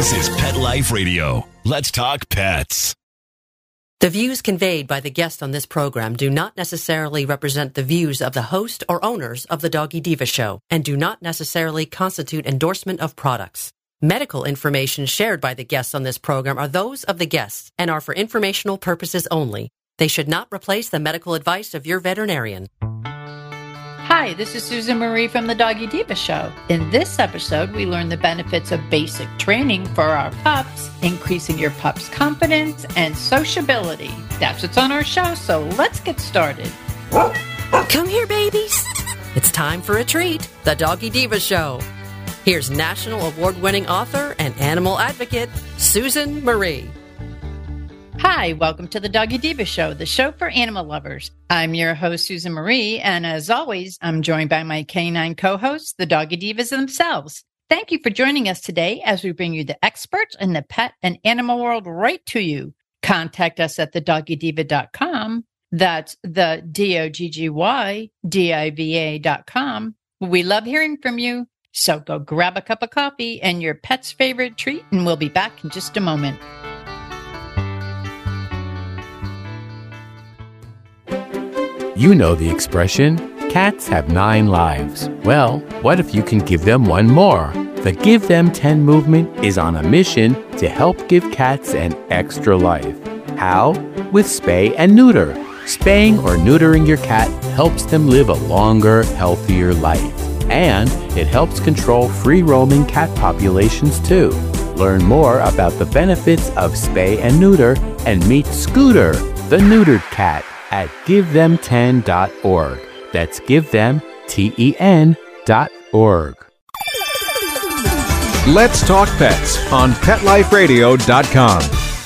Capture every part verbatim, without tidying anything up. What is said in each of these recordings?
This is Pet Life Radio. Let's talk pets. The views conveyed by the guests on this program do not necessarily represent the views of the host or owners of the Doggy Diva Show and do not necessarily constitute endorsement of products. Medical information shared by the guests on this program are those of the guests and are for informational purposes only. They should not replace the medical advice of your veterinarian. Hi, this is Susan Marie from the Doggy Diva Show. In this episode, we learn the benefits of basic training for our pups, increasing your pup's confidence and sociability. That's what's on our show, so let's get started. Come here, babies. It's time for a treat, the Doggy Diva Show. Here's national award-winning author and animal advocate, Susan Marie. Hi, welcome to the Doggy Diva Show, the show for animal lovers. I'm your host, Susan Marie, and as always, I'm joined by my canine co-hosts, the Doggy Divas themselves. Thank you for joining us today as we bring you the experts in the pet and animal world right to you. Contact us at the doggy diva dot com. That's the D O G G Y D I V A dot com. We love hearing from you, so go grab a cup of coffee and your pet's favorite treat, and we'll be back in just a moment. You know the expression, cats have nine lives. Well, what if you can give them one more? The Give Them ten movement is on a mission to help give cats an extra life. How? With spay and neuter. Spaying or neutering your cat helps them live a longer, healthier life. And it helps control free-roaming cat populations too. Learn more about the benefits of spay and neuter and meet Scooter, the neutered cat, at give them ten dot org. That's give them ten dot org. Let's talk pets on pet life radio dot com.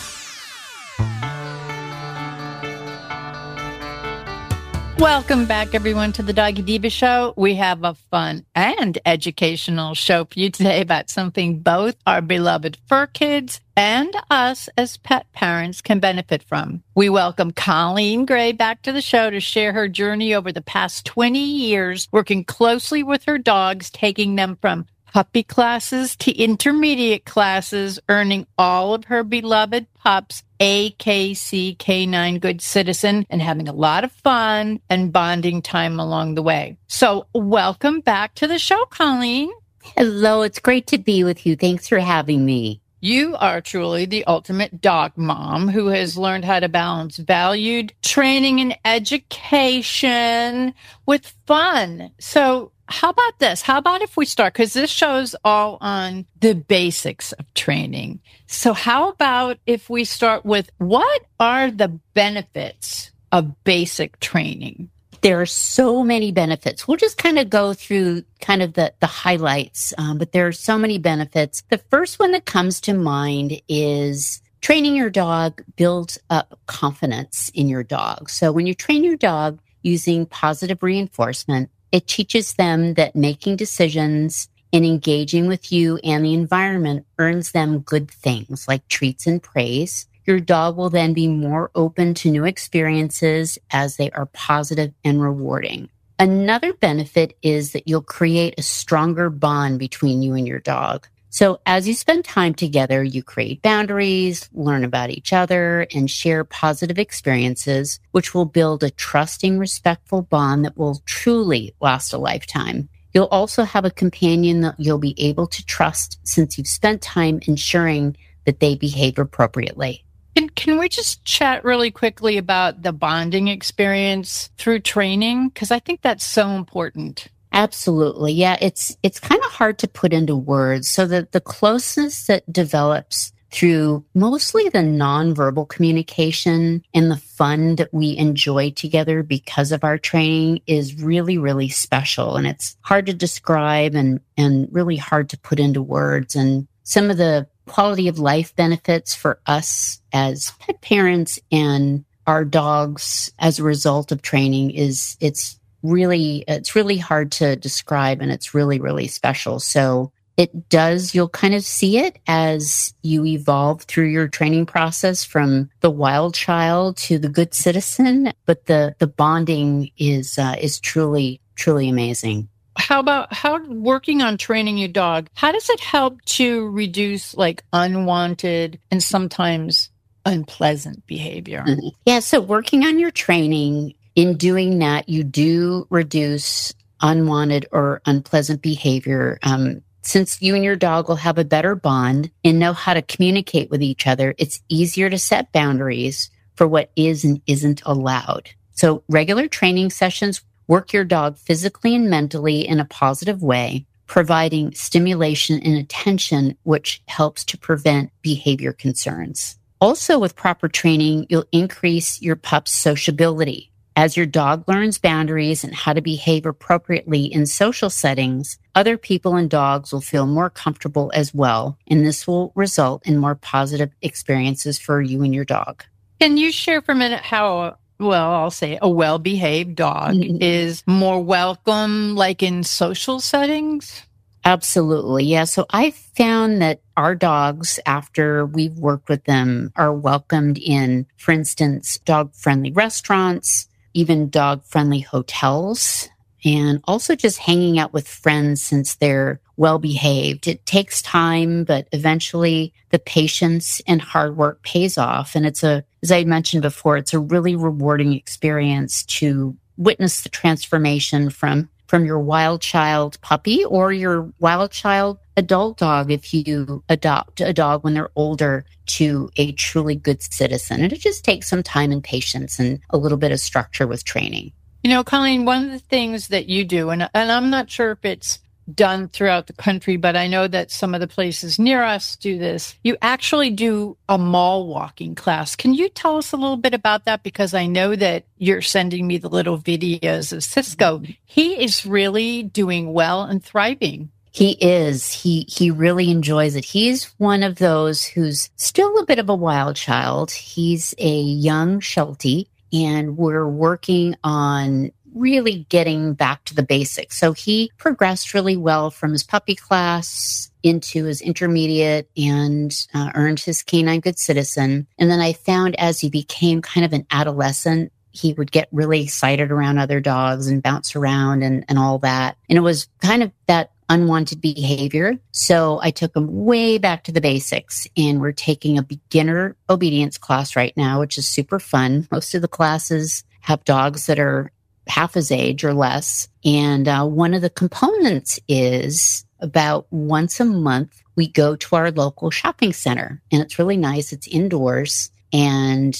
Welcome back, everyone, to the Doggy Diva Show. We have a fun and educational show for you today about something both our beloved fur kids and us as pet parents can benefit from. We welcome Colleen Gray back to the show to share her journey over the past twenty years, working closely with her dogs, taking them from puppy classes to intermediate classes, earning all of her beloved pups A K C Canine Good Citizen, and having a lot of fun and bonding time along the way. So welcome back to the show, Colleen. Hello, it's great to be with you. Thanks for having me. You are truly the ultimate dog mom who has learned how to balance valued training and education with fun. So how about this? How about if we start? Because this show's all on the basics of training. So how about if we start with what are the benefits of basic training? There are so many benefits. We'll just kind of go through kind of the, the highlights, um, but there are so many benefits. The first one that comes to mind is training your dog builds up confidence in your dog. So when you train your dog using positive reinforcement, it teaches them that making decisions and engaging with you and the environment earns them good things like treats and praise. Your dog will then be more open to new experiences as they are positive and rewarding. Another benefit is that you'll create a stronger bond between you and your dog. So as you spend time together, you create boundaries, learn about each other, and share positive experiences, which will build a trusting, respectful bond that will truly last a lifetime. You'll also have a companion that you'll be able to trust since you've spent time ensuring that they behave appropriately. And can we just chat really quickly about the bonding experience through training? Because I think that's so important. Absolutely. Yeah, it's it's kind of hard to put into words. So that the closeness that develops through mostly the nonverbal communication and the fun that we enjoy together because of our training is really, really special. And it's hard to describe and, and really hard to put into words. And some of the quality of life benefits for us as pet parents and our dogs as a result of training is it's really, it's really hard to describe, and it's really, really special. So it does, you'll kind of see it as you evolve through your training process from the wild child to the good citizen, but the, the bonding is, uh, is truly, truly amazing. how about how working on training your dog, how does it help to reduce like unwanted and sometimes unpleasant behavior? Mm-hmm. Yeah, so working on your training, in doing that, you do reduce unwanted or unpleasant behavior. Um, since you and your dog will have a better bond and know how to communicate with each other, it's easier to set boundaries for what is and isn't allowed. So regular training sessions work your dog physically and mentally in a positive way, providing stimulation and attention, which helps to prevent behavior concerns. Also, with proper training, you'll increase your pup's sociability. As your dog learns boundaries and how to behave appropriately in social settings, other people and dogs will feel more comfortable as well, and this will result in more positive experiences for you and your dog. Can you share for a minute how, well, I'll say a well-behaved dog mm-hmm. is more welcome, like in social settings? Absolutely. Yeah. So I found that our dogs, after we've worked with them, are welcomed in, for instance, dog-friendly restaurants, even dog-friendly hotels, and also just hanging out with friends since they're well-behaved. It takes time, but eventually the patience and hard work pays off. And it's a, as I mentioned before, it's a really rewarding experience to witness the transformation from from your wild child puppy or your wild child adult dog if you adopt a dog when they're older to a truly good citizen. And it just takes some time and patience and a little bit of structure with training. You know, Colleen, one of the things that you do, and, and I'm not sure if it's done throughout the country, but I know that some of the places near us do this. You actually do a mall walking class. Can you tell us a little bit about that? Because I know that you're sending me the little videos of Cisco. He is really doing well and thriving. He is. He he really enjoys it. He's one of those who's still a bit of a wild child. He's a young Sheltie, and we're working on really getting back to the basics. So he progressed really well from his puppy class into his intermediate and uh, earned his canine good citizen. And then I found as he became kind of an adolescent, he would get really excited around other dogs and bounce around and, and all that. And it was kind of that unwanted behavior. So I took him way back to the basics, and we're taking a beginner obedience class right now, which is super fun. Most of the classes have dogs that are half his age or less. And uh, one of the components is about once a month, we go to our local shopping center, and it's really nice. It's indoors, and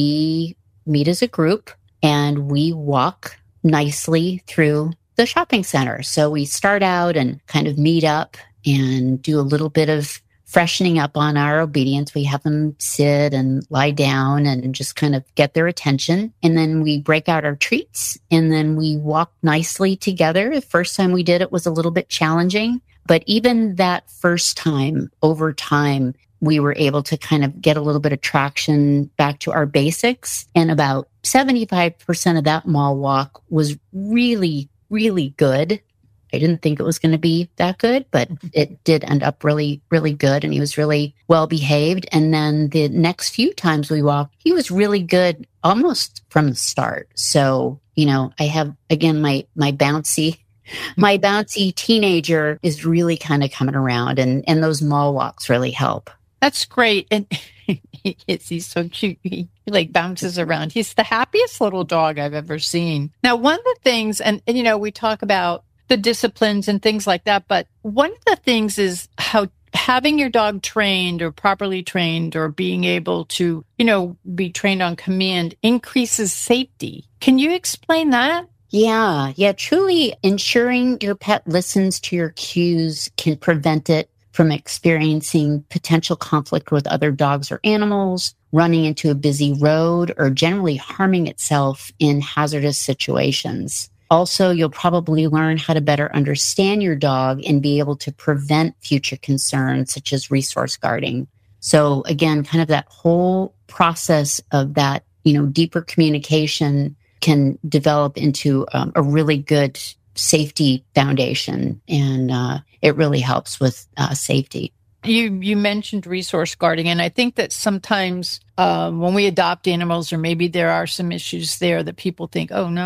we meet as a group and we walk nicely through the shopping center. So we start out and kind of meet up and do a little bit of freshening up on our obedience. We have them sit and lie down and just kind of get their attention. And then we break out our treats, and then we walk nicely together. The first time we did it was a little bit challenging, but even that first time, over time, we were able to kind of get a little bit of traction back to our basics. And about seventy-five percent of that mall walk was really, really good. I didn't think it was going to be that good, but it did end up really, really good. And he was really well behaved. And then the next few times we walked, he was really good almost from the start. So, you know, I have, again, my, my bouncy, my bouncy teenager is really kind of coming around, and, and those mall walks really help. That's great. And he, he's so cute. He, he like bounces around. He's the happiest little dog I've ever seen. Now, one of the things, and, and you know, we talk about the disciplines and things like that. But one of the things is how having your dog trained or properly trained or being able to, you know, be trained on command increases safety. Can you explain that? Yeah. Yeah. Truly ensuring your pet listens to your cues can prevent it from experiencing potential conflict with other dogs or animals, running into a busy road, or generally harming itself in hazardous situations. Also, you'll probably learn how to better understand your dog and be able to prevent future concerns such as resource guarding. So again, kind of that whole process of that, you know, deeper communication can develop into um, a really good safety foundation. And uh, it really helps with uh, safety. You you mentioned resource guarding, and I think that sometimes um, when we adopt animals, or maybe there are some issues there that people think, oh no,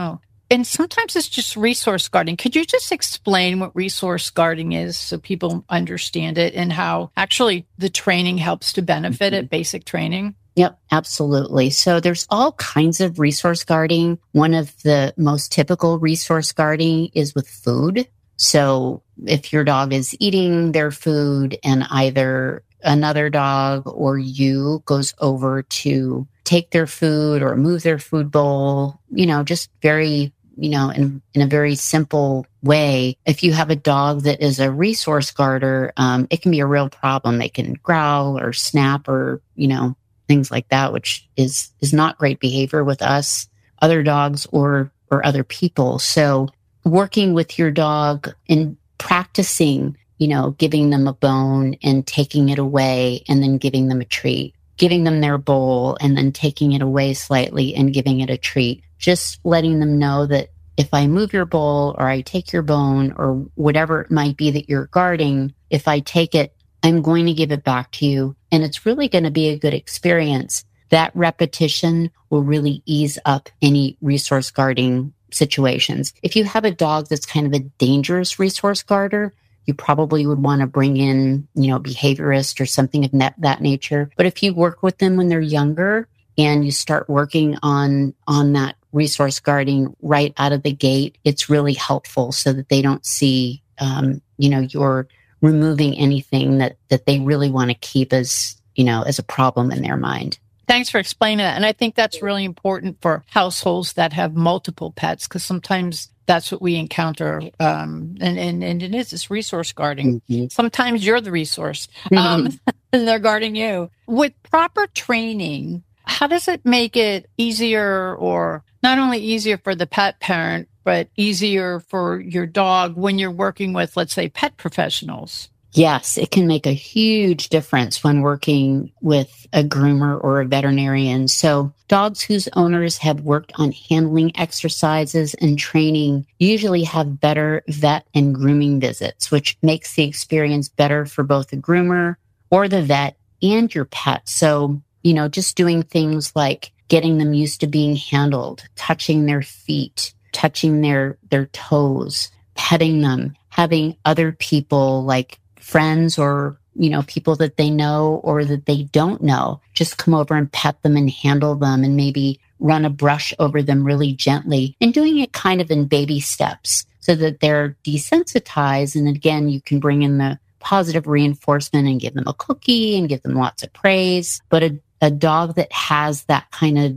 And sometimes it's just resource guarding. Could you just explain what resource guarding is so people understand it and how actually the training helps to benefit mm-hmm. it, basic training? Yep, absolutely. So there's all kinds of resource guarding. One of the most typical resource guarding is with food. So if your dog is eating their food and either another dog or you goes over to take their food or move their food bowl, you know, just very, you know, in, in a very simple way. If you have a dog that is a resource guarder, um, it can be a real problem. They can growl or snap or, you know, things like that, which is, is not great behavior with us, other dogs or, or other people. So working with your dog and practicing, you know, giving them a bone and taking it away and then giving them a treat, giving them their bowl and then taking it away slightly and giving it a treat. Just letting them know that if I move your bowl or I take your bone or whatever it might be that you're guarding, if I take it, I'm going to give it back to you. And it's really going to be a good experience. That repetition will really ease up any resource guarding situations. If you have a dog that's kind of a dangerous resource guarder, you probably would want to bring in, you know, behaviorist or something of that, that nature. But if you work with them when they're younger and you start working on, on that resource guarding right out of the gate, it's really helpful so that they don't see, um, you know, you're removing anything that, that they really want to keep as, you know, as a problem in their mind. Thanks for explaining that. And I think that's really important for households that have multiple pets, because sometimes that's what we encounter. Um, and, and, and it is this resource guarding. Mm-hmm. Sometimes you're the resource um, mm-hmm. and they're guarding you. With proper training, how does it make it easier, or not only easier for the pet parent, but easier for your dog when you're working with, let's say, pet professionals? Yes, it can make a huge difference when working with a groomer or a veterinarian. So dogs whose owners have worked on handling exercises and training usually have better vet and grooming visits, which makes the experience better for both the groomer or the vet and your pet. So, you know, just doing things like getting them used to being handled, touching their feet, touching their, their toes, petting them, having other people like friends or, you know, people that they know or that they don't know, just come over and pet them and handle them and maybe run a brush over them really gently, and doing it kind of in baby steps so that they're desensitized. And again, you can bring in the positive reinforcement and give them a cookie and give them lots of praise. But a, a dog that has that kind of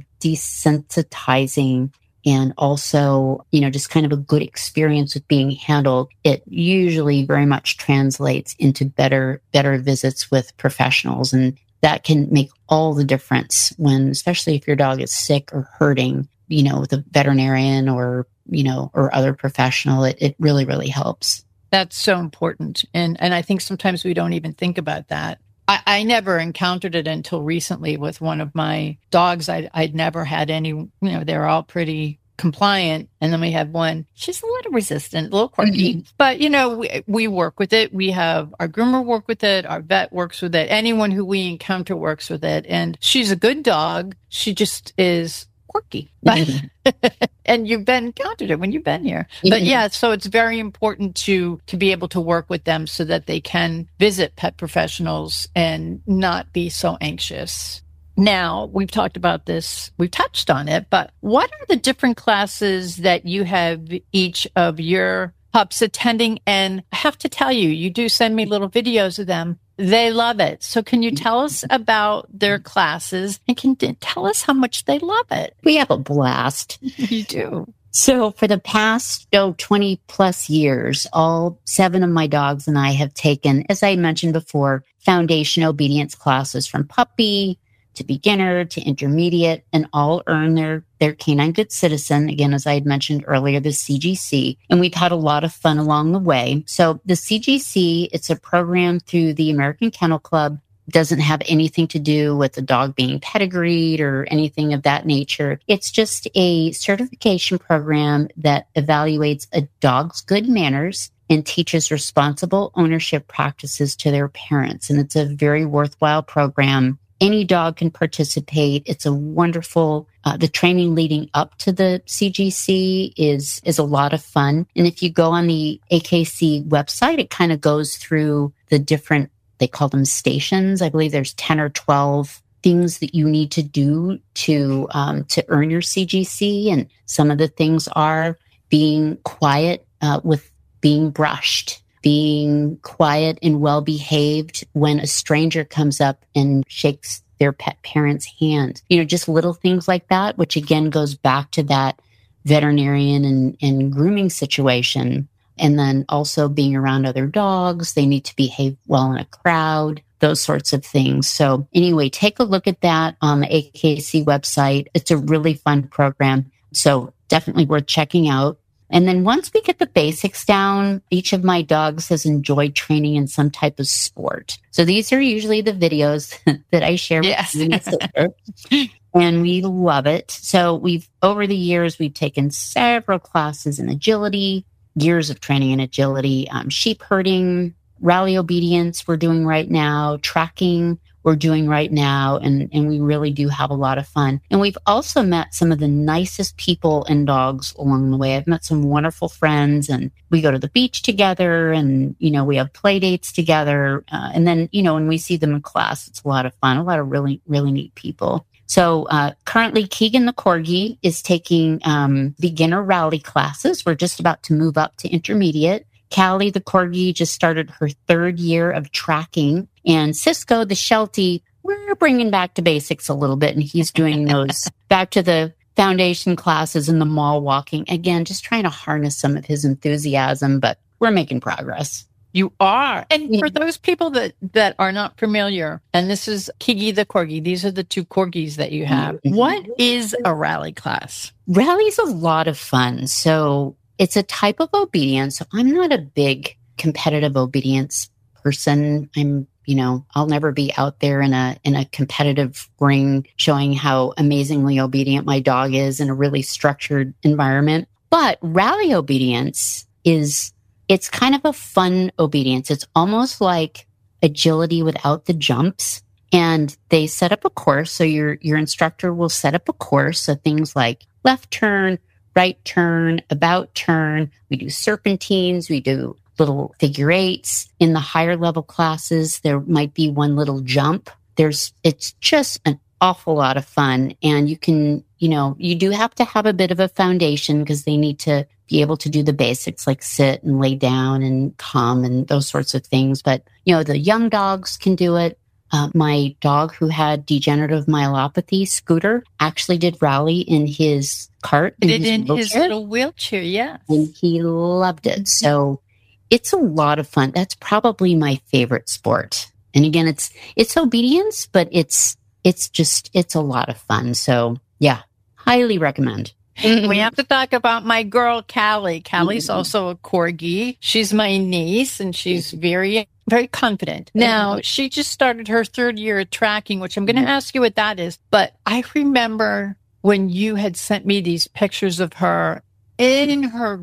desensitizing and also, you know, just kind of a good experience with being handled, it usually very much translates into better, better visits with professionals. And that can make all the difference when, especially if your dog is sick or hurting, you know, with a veterinarian or, you know, or other professional, it, it really, really helps. That's so important. And, and I think sometimes we don't even think about that. I, I never encountered it until recently with one of my dogs. I'd, I'd never had any, you know, they're all pretty compliant. And then we had one, she's a little resistant, a little quirky, mm-hmm. but you know, we, we work with it. We have our groomer work with it. Our vet works with it. Anyone who we encounter works with it. And she's a good dog. She just is quirky. Mm-hmm. And you've been encountered it when you've been here. Mm-hmm. But yeah, so it's very important to to be able to work with them so that they can visit pet professionals and not be so anxious. Now, we've talked about this, we've touched on it, but what are the different classes that you have each of your pups attending? And I have to tell you, you do send me little videos of them. They love it. So can you tell us about their classes and can tell us how much they love it? We have a blast. You do. So for the past oh, twenty plus years, all seven of my dogs and I have taken, as I mentioned before, foundation obedience classes from puppy to beginner to intermediate, and all earn their, their Canine Good Citizen, again, as I had mentioned earlier, the C G C. And we've had a lot of fun along the way. So the C G C, it's a program through the American Kennel Club. Doesn't have anything to do with the dog being pedigreed or anything of that nature. It's just a certification program that evaluates a dog's good manners and teaches responsible ownership practices to their parents. And it's a very worthwhile program. any dog can participate. It's a wonderful, uh, the training leading up to the C G C is, is a lot of fun. And if you go on the A K C website, it kind of goes through the different, they call them stations. I believe there's ten or twelve things that you need to do to, um, to earn your C G C. And some of the things are being quiet, uh, with being brushed, being quiet and well-behaved when a stranger comes up and shakes their pet parent's hand. You know, just little things like that, which again goes back to that veterinarian and, and grooming situation. And then also being around other dogs. They need to behave well in a crowd, those sorts of things. So anyway, take a look at that on the A K C website. It's a really fun program. So definitely worth checking out. And then once we get the basics down, each of my dogs has enjoyed training in some type of sport. So these are usually the videos that I share yes. with you. And we love it. So we've, over the years, we've taken several classes in agility, years of training in agility, um, sheep herding, rally obedience we're doing right now, tracking we're doing right now, and, and we really do have a lot of fun. And we've also met some of the nicest people and dogs along the way. I've met some wonderful friends, and we go to the beach together, and, you know, we have play dates together. Uh, and then, you know, when we see them in class, it's a lot of fun, a lot of really, really neat people. So uh, currently, Keegan the Corgi is taking um, beginner rally classes. We're just about to move up to intermediate. Callie the Corgi just started her third year of tracking. And Cisco the Sheltie, we're bringing back to basics a little bit. And he's doing those back to the foundation classes and the mall walking. Again, just trying to harness some of his enthusiasm, but we're making progress. You are. And for those people that, that are not familiar, and this is Kiki the Corgi, these are the two Corgis that you have. Mm-hmm. What is a rally class? Rally's a lot of fun. So it's a type of obedience. So I'm not a big competitive obedience person. I'm, you know, I'll never be out there in a, in a competitive ring showing how amazingly obedient my dog is in a really structured environment. But rally obedience is, it's kind of a fun obedience. It's almost like agility without the jumps. And they set up a course. So your, your instructor will set up a course. So things like left turn, right turn, about turn. We do serpentines. We do little figure eights. In the higher level classes, there might be one little jump. There's, it's just an awful lot of fun. And you can, you know, you do have to have a bit of a foundation because they need to be able to do the basics like sit and lay down and come and those sorts of things. But, you know, the young dogs can do it. Uh, my dog who had degenerative myelopathy, Scooter, actually did rally in his cart. In did his in his little wheelchair, yeah. And he loved it. So it's a lot of fun. That's probably my favorite sport. And again, it's it's obedience, but it's it's just, it's a lot of fun. So yeah, highly recommend. We have to talk about my girl, Callie. Callie's mm-hmm. also a Corgi. She's my niece, and she's very, very confident. Now, she just started her third year of tracking, which I'm going to ask you what that is. But I remember when you had sent me these pictures of her in her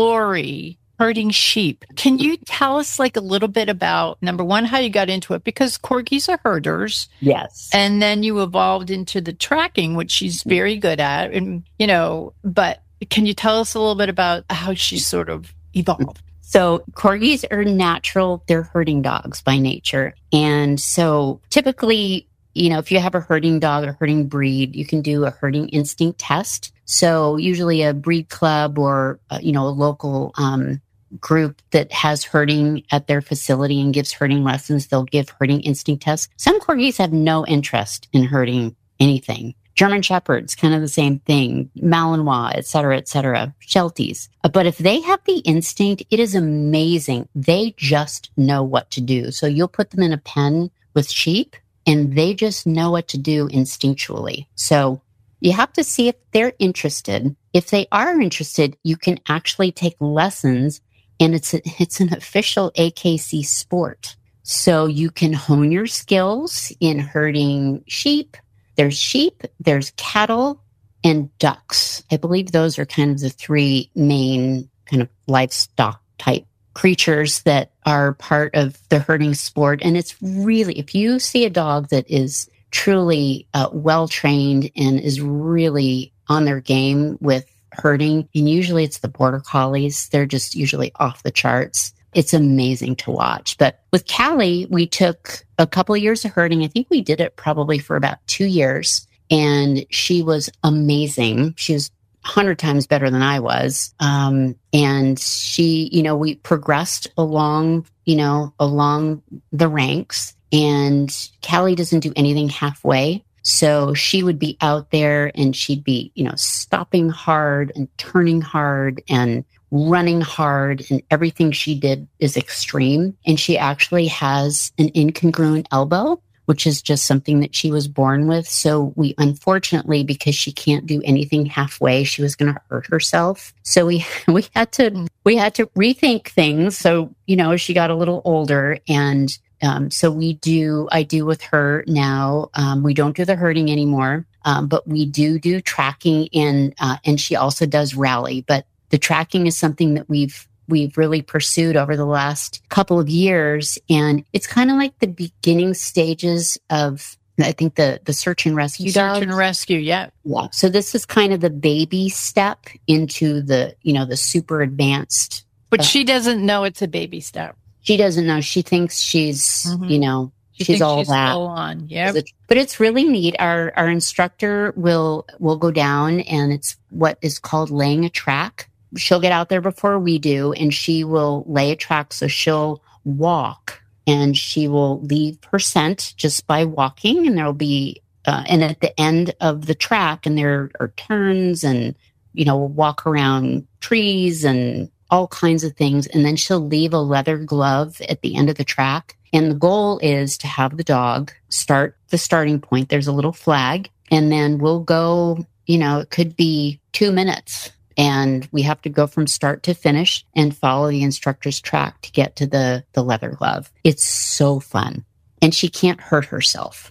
glory, herding sheep. Can you tell us like a little bit about, number one, how you got into it? Because Corgis are herders. Yes. And then you evolved into the tracking, which she's very good at. And, you know, but can you tell us a little bit about how she sort of evolved? So Corgis are natural. They're herding dogs by nature. And so typically, you know, if you have a herding dog or herding breed, you can do a herding instinct test. So usually a breed club or, uh, you know, a local um group that has herding at their facility and gives herding lessons, they'll give herding instinct tests. Some Corgis have no interest in herding anything. German Shepherds, kind of the same thing. Malinois, et cetera, et cetera. Shelties. But if they have the instinct, it is amazing. They just know what to do. So you'll put them in a pen with sheep and they just know what to do instinctually. So you have to see if they're interested. If they are interested, you can actually take lessons. And it's a, it's an official A K C sport. So you can hone your skills in herding sheep. There's sheep, there's cattle, and ducks. I believe those are kind of the three main kind of livestock type creatures that are part of the herding sport. And it's really, if you see a dog that is truly uh, well-trained and is really on their game with herding. And usually it's the border collies. They're just usually off the charts. It's amazing to watch. But with Callie, we took a couple of years of herding. I think we did it probably for about two years. And she was amazing. She was a hundred times better than I was. Um, and she, you know, we progressed along, you know, along the ranks. And Callie doesn't do anything halfway. So she would be out there and she'd be, you know, stopping hard and turning hard and running hard, and everything she did is extreme. And she actually has an incongruent elbow, which is just something that she was born with. So we, unfortunately, because she can't do anything halfway, she was going to hurt herself. So we, we had to, we had to rethink things. So, you know, as she got a little older, and um, so we do, I do with her now. Um, we don't do the herding anymore, um, but we do do tracking, and, uh, and she also does rally. But the tracking is something that we've we've really pursued over the last couple of years. And it's kind of like the beginning stages of, I think, the, the search and rescue dogs. Search and rescue, yeah. Yeah. So this is kind of the baby step into the, you know, the super advanced. But uh, she doesn't know it's a baby step. She doesn't know. She thinks she's, mm-hmm. you know, she she's all she's that. Full on, yeah. But it's really neat. Our our instructor will will go down, and it's what is called laying a track. She'll get out there before we do, and she will lay a track. So she'll walk, and she will leave her scent just by walking. And there'll be, uh, and at the end of the track, and there are turns, and, you know, we'll walk around trees and all kinds of things. And then she'll leave a leather glove at the end of the track. And the goal is to have the dog start the starting point. There's a little flag, and then we'll go, you know, it could be two minutes. And we have to go from start to finish and follow the instructor's track to get to the, the leather glove. It's so fun. And she can't hurt herself.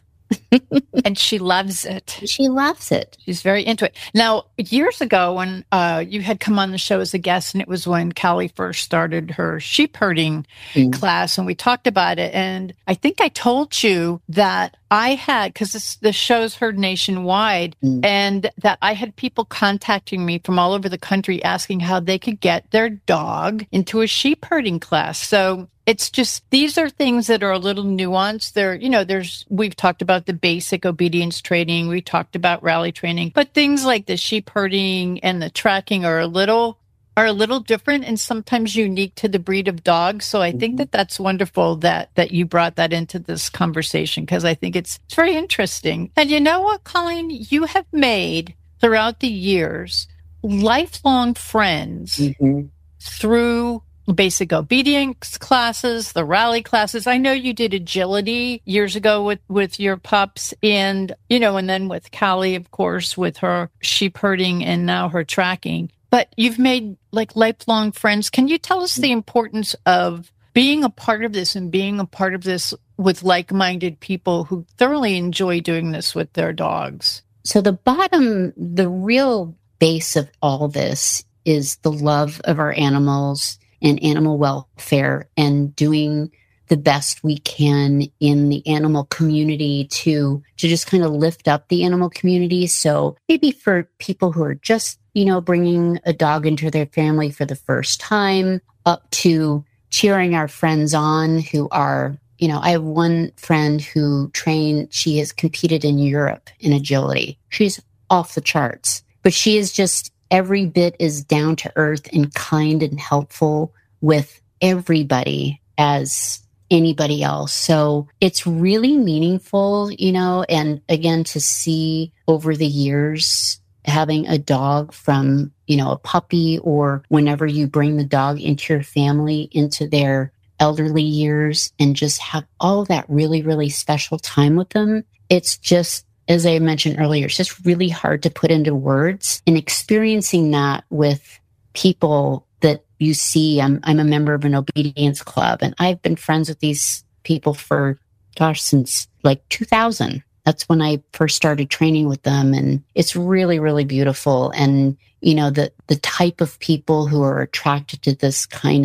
And she loves it. She loves it. She's very into it. Now, years ago when uh, you had come on the show as a guest, and it was when Callie first started her sheep herding mm. class, and we talked about it. And I think I told you that I had, because this, this show's heard nationwide, mm. and that I had people contacting me from all over the country asking how they could get their dog into a sheep herding class. So it's just, these are things that are a little nuanced. There, you know, there's, we've talked about the basic obedience training. We talked about rally training, but things like the sheep herding and the tracking are a little, are a little different and sometimes unique to the breed of dog. So I think that that's wonderful that, that you brought that into this conversation, because I think it's, it's very interesting. And you know what, Colleen, you have made throughout the years lifelong friends mm-hmm. through basic obedience classes, the rally classes. I know you did agility years ago with, with your pups, and, you know, and then with Callie, of course, with her sheep herding and now her tracking. But you've made like lifelong friends. Can you tell us the importance of being a part of this and being a part of this with like-minded people who thoroughly enjoy doing this with their dogs? So the bottom, the real base of all this is the love of our animals and animal welfare, and doing the best we can in the animal community to, to just kind of lift up the animal community. So maybe for people who are just, you know, bringing a dog into their family for the first time, up to cheering our friends on who are, you know, I have one friend who trained, she has competed in Europe in agility. She's off the charts, but she is just every bit as down to earth and kind and helpful with everybody as anybody else. So it's really meaningful, you know, and again, to see over the years having a dog from, you know, a puppy, or whenever you bring the dog into your family, into their elderly years, and just have all that really, really special time with them. It's just, as I mentioned earlier, it's just really hard to put into words, and experiencing that with people that you see. I'm, I'm a member of an obedience club, and I've been friends with these people for, gosh, since like two thousand. That's when I first started training with them. And it's really, really beautiful. And, you know, the, the type of people who are attracted to this kind of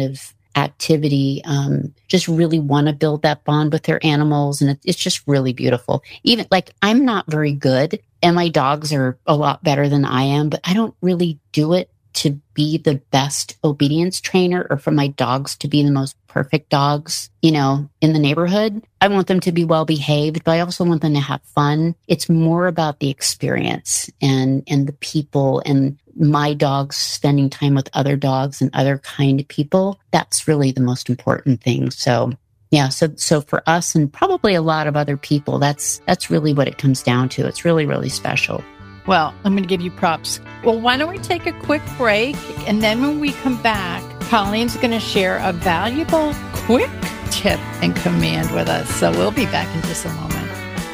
activity, um, just really want to build that bond with their animals. And it, it's just really beautiful. Even like I'm not very good and my dogs are a lot better than I am, but I don't really do it to be the best obedience trainer or for my dogs to be the most perfect dogs, you know, in the neighborhood. I want them to be well behaved, but I also want them to have fun. It's more about the experience and, and the people and my dogs spending time with other dogs and other kind people. That's really the most important thing. So yeah, so so for us and probably a lot of other people, that's that's really what it comes down to. It's really, really special. Well, I'm going to give you props. Well, why don't we take a quick break? And then when we come back, Colleen's going to share a valuable, quick tip and command with us. So we'll be back in just a moment.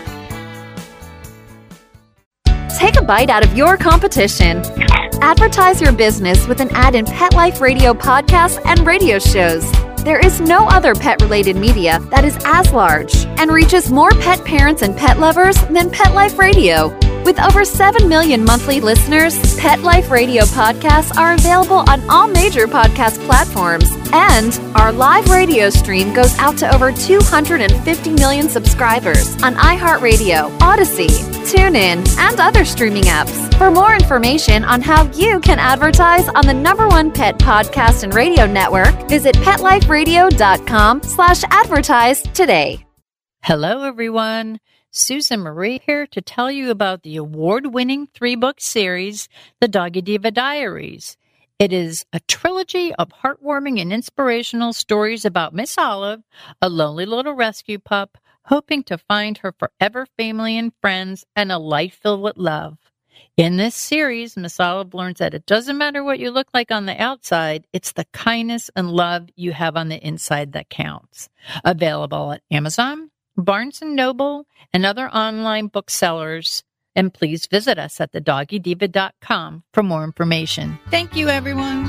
Take a bite out of your competition. Advertise your business with an ad in Pet Life Radio podcasts and radio shows. There is no other pet-related media that is as large and reaches more pet parents and pet lovers than Pet Life Radio. With over seven million monthly listeners, Pet Life Radio podcasts are available on all major podcast platforms. And our live radio stream goes out to over two hundred fifty million subscribers on iHeartRadio, Odyssey, TuneIn, and other streaming apps. For more information on how you can advertise on the number one pet podcast and radio network, visit PetLifeRadio.com slash advertise today. Hello, everyone. Susan Marie here to tell you about the award-winning three-book series, The Doggy Diva Diaries. It is a trilogy of heartwarming and inspirational stories about Miss Olive, a lonely little rescue pup, hoping to find her forever family and friends and a life filled with love. In this series, Miss Olive learns that it doesn't matter what you look like on the outside, it's the kindness and love you have on the inside that counts. Available at Amazon, Barnes and Noble, and other online booksellers. And please visit us at the doggy diva dot com for more information. Thank you, everyone.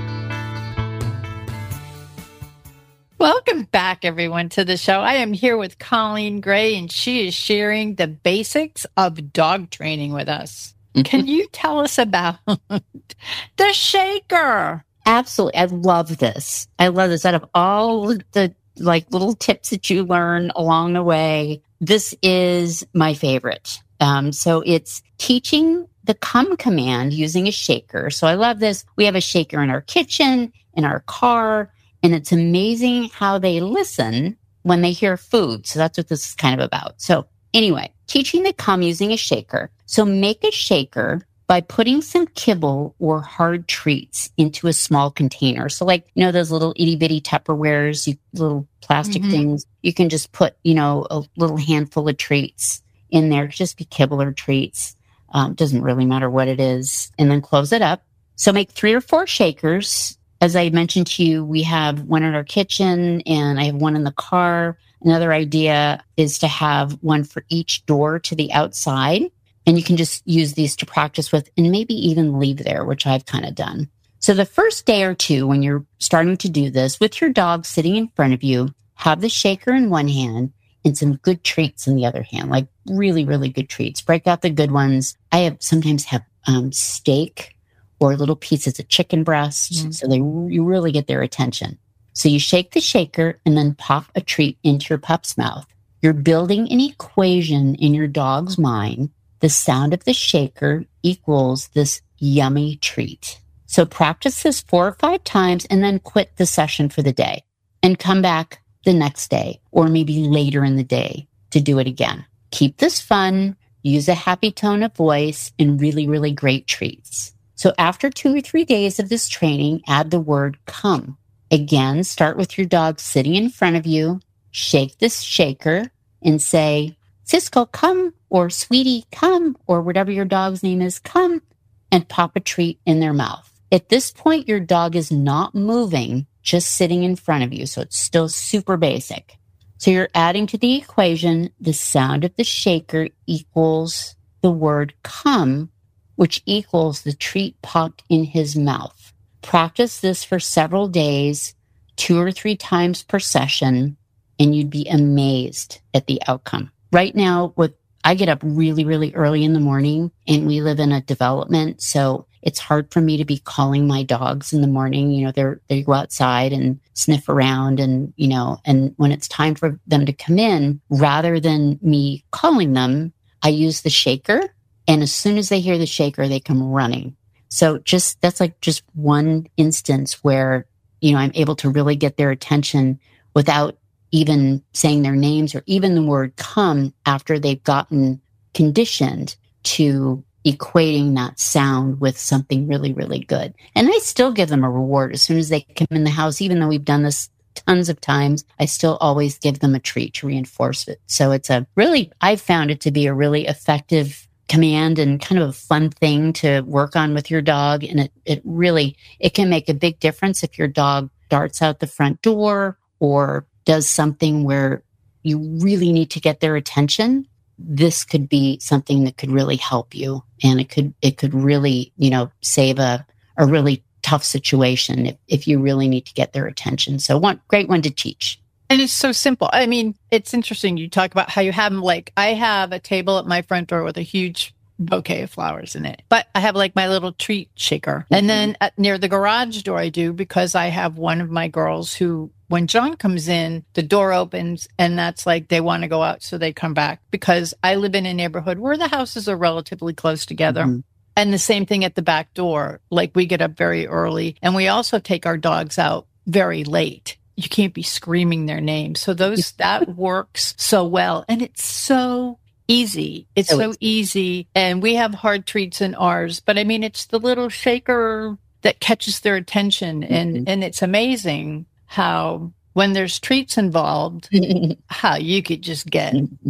Welcome back, everyone, to the show. I am here with Colleen Gray, and she is sharing the basics of dog training with us. Can you tell us about the shaker? Absolutely. I love this. I love this. Out of all the like little tips that you learn along the way, this is my favorite. Um, so it's teaching the come command using a shaker. So I love this. We have a shaker in our kitchen, in our car, and it's amazing how they listen when they hear food. So that's what this is kind of about. So anyway, teaching the come using a shaker. So make a shaker by putting some kibble or hard treats into a small container. So like, you know, those little itty bitty Tupperwares, you, little plastic mm-hmm. things, you can just put, you know, a little handful of treats in there. Just be kibble or treats. Um, doesn't really matter what it is. And then close it up. So make three or four shakers. As I mentioned to you, we have one in our kitchen and I have one in the car. Another idea is to have one for each door to the outside. And you can just use these to practice with and maybe even leave there, which I've kind of done. So the first day or two, when you're starting to do this with your dog sitting in front of you, have the shaker in one hand and some good treats in the other hand, like really, really good treats. Break out the good ones. I have sometimes have um, steak or little pieces of chicken breast. Mm-hmm. So they you really get their attention. So you shake the shaker and then pop a treat into your pup's mouth. You're building an equation in your dog's mind. The sound of the shaker equals this yummy treat. So practice this four or five times and then quit the session for the day and come back the next day or maybe later in the day to do it again. Keep this fun, use a happy tone of voice, and really, really great treats. So after two or three days of this training, add the word come. Again, start with your dog sitting in front of you, shake this shaker and say, Cisco, come, or Sweetie, come, or whatever your dog's name is, come, and pop a treat in their mouth. At this point, your dog is not moving, just sitting in front of you. So it's still super basic. So you're adding to the equation, the sound of the shaker equals the word come, which equals the treat popped in his mouth. Practice this for several days, two or three times per session, and you'd be amazed at the outcome. Right now, with I get up really, really early in the morning and we live in a development. So it's hard for me to be calling my dogs in the morning. You know, they're, they go outside and sniff around and, you know, and when it's time for them to come in, rather than me calling them, I use the shaker. And as soon as they hear the shaker, they come running. So just, that's like just one instance where, you know, I'm able to really get their attention without even saying their names or even the word come after they've gotten conditioned to equating that sound with something really, really good. And I still give them a reward as soon as they come in the house, even though we've done this tons of times, I still always give them a treat to reinforce it. So it's a really, I've found it to be a really effective command and kind of a fun thing to work on with your dog. And it, it really, it can make a big difference if your dog darts out the front door or does something where you really need to get their attention. This could be something that could really help you. And it could, it could really, you know, save a, a really tough situation if, if you really need to get their attention. So one great one to teach. And it's so simple. I mean, it's interesting. You talk about how you have them, like, I have a table at my front door with a huge bouquet of flowers in it, but I have like my little treat shaker. Mm-hmm. And then at, near the garage door, I do, because I have one of my girls who, when John comes in, the door opens and that's like, they want to go out. So they come back, because I live in a neighborhood where the houses are relatively close together. Mm-hmm. And the same thing at the back door. Like, we get up very early and we also take our dogs out very late. You can't be screaming their names. So those, that works so well. And it's so easy. It's so, so easy. And we have hard treats in ours, but I mean, it's the little shaker that catches their attention. And, mm-hmm. and it's amazing how, when there's treats involved, how you could just get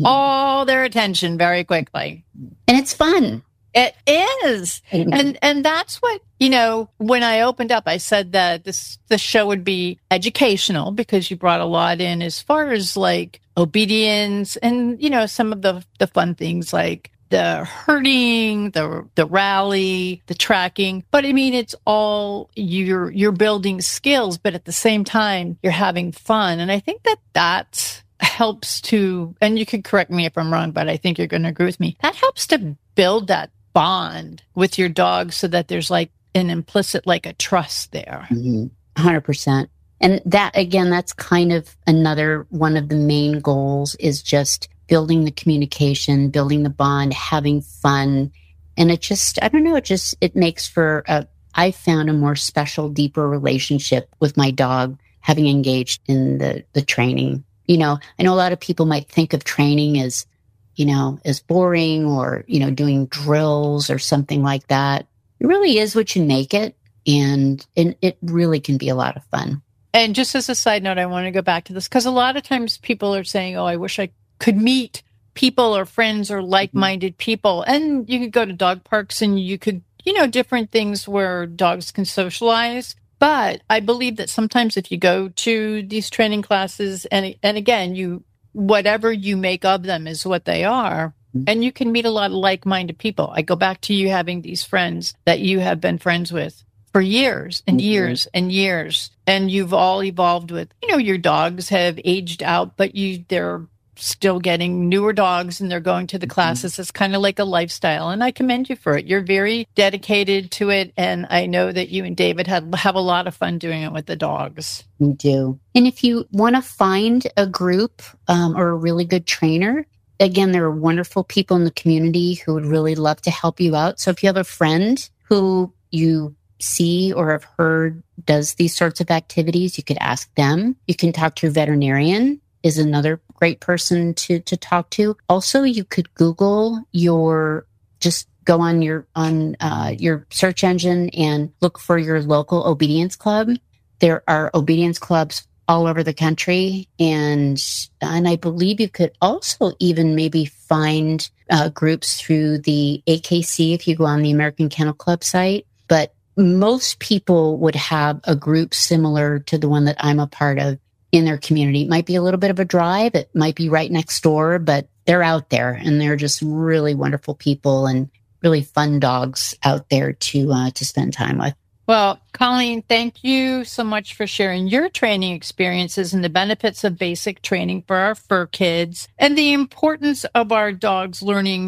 all their attention very quickly. And it's fun. It is. And and that's what, you know, when I opened up, I said that this the show would be educational, because you brought a lot in as far as like obedience and, you know, some of the, the fun things like the herding, the the rally, the tracking. But I mean, it's all, you're you're building skills, but at the same time, you're having fun. And I think that that helps to, and you could correct me if I'm wrong, but I think you're going to agree with me. That helps to build that bond with your dog so that there's like an implicit, like a trust there. Mm-hmm. one hundred percent. And that, again, that's kind of another one of the main goals, is just building the communication, building the bond, having fun. And it just, I don't know, it just, it makes for a, I found a more special, deeper relationship with my dog having engaged in the, the training. You know, I know a lot of people might think of training as, you know, as boring, or, you know, doing drills or something like that. It really is what you make it. And, and it really can be a lot of fun. And just as a side note, I want to go back to this, because a lot of times people are saying, oh, I wish I could meet people or friends or like-minded people. And you could go to dog parks and you could, you know, different things where dogs can socialize. But I believe that sometimes if you go to these training classes, and and again, you, whatever you make of them is what they are. And you can meet a lot of like-minded people. I go back to you having these friends that you have been friends with for years and mm-hmm. years and years. And you've all evolved with, you know, your dogs have aged out, but you, they're still getting newer dogs and they're going to the classes. Mm-hmm. It's kind of like a lifestyle. And I commend you for it. You're very dedicated to it. And I know that you and David had, have a lot of fun doing it with the dogs. We do. And if you want to find a group um, or a really good trainer, again, there are wonderful people in the community who would really love to help you out. So if you have a friend who you see or have heard does these sorts of activities, you could ask them. You can talk to your veterinarian, is another great person to, to talk to. Also, you could Google your, just go on your, on uh, your search engine and look for your local obedience club. There are obedience clubs all over the country. And, and I believe you could also even maybe find uh, groups through the A K C if you go on the American Kennel Club site. But most people would have a group similar to the one that I'm a part of in their community. It might be a little bit of a drive. It might be right next door, but they're out there and they're just really wonderful people and really fun dogs out there to uh, to spend time with. Well, Colleen, thank you so much for sharing your training experiences and the benefits of basic training for our fur kids and the importance of our dogs learning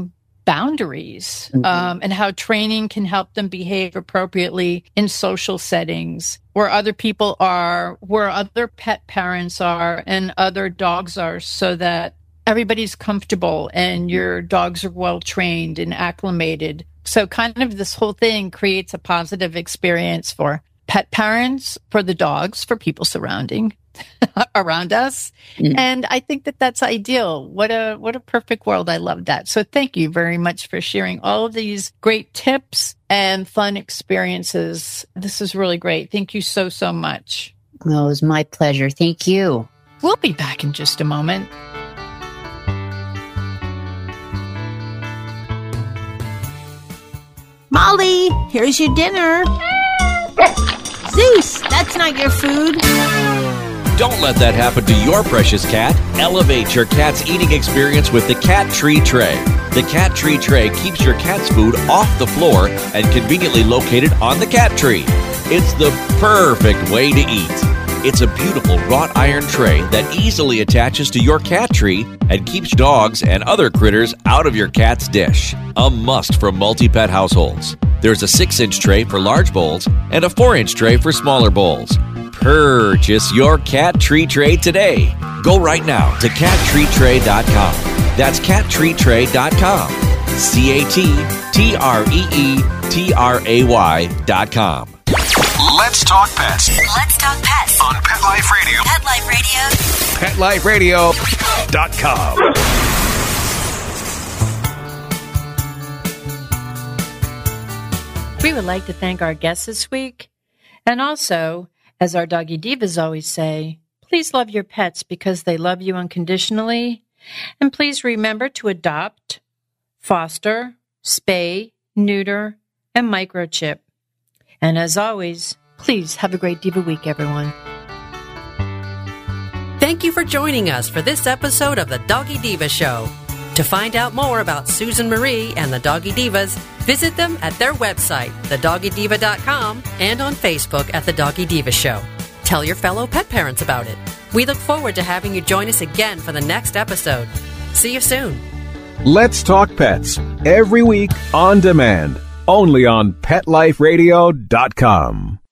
boundaries, Mm-hmm. um, and how training can help them behave appropriately in social settings where other people are, where other pet parents are, and other dogs are, so that everybody's comfortable and your dogs are well trained and acclimated. So kind of this whole thing creates a positive experience for pet parents, for the dogs, for people surrounding around us. Mm. And I think that that's ideal. What a, what a perfect world. I love that. So thank you very much for sharing all of these great tips and fun experiences. This is really great. Thank you so, so much. Oh, it was my pleasure. Thank you. We'll be back in just a moment. Molly, here's your dinner. Zeus, that's not your food. Don't let that happen to your precious cat. Elevate your cat's eating experience with the Cat Tree Tray. The Cat Tree Tray keeps your cat's food off the floor and conveniently located on the cat tree. It's the perfect way to eat. It's a beautiful wrought iron tray that easily attaches to your cat tree and keeps dogs and other critters out of your cat's dish. A must for multi-pet households. There's a six-inch tray for large bowls and a four-inch tray for smaller bowls. Purchase your Cat Tree Tray today. Go right now to cat tree tray dot com. That's cat tree tray dot com. C A T T R E E T R A Y dot com. Let's talk pets Let's talk pets on Pet Life Radio. Pet Life Radio. pet life radio Dot com. We would like to thank our guests this week. And also, as our Doggy Divas always say, please love your pets because they love you unconditionally. And please remember to adopt, foster, spay, neuter, and microchip. And as always, please have a great Diva Week, everyone. Thank you for joining us for this episode of the Doggy Diva Show. To find out more about Susan Marie and the Doggy Divas, visit them at their website, the doggy diva dot com, and on Facebook at The Doggy Diva Show. Tell your fellow pet parents about it. We look forward to having you join us again for the next episode. See you soon. Let's Talk Pets, every week on demand, only on pet life radio dot com.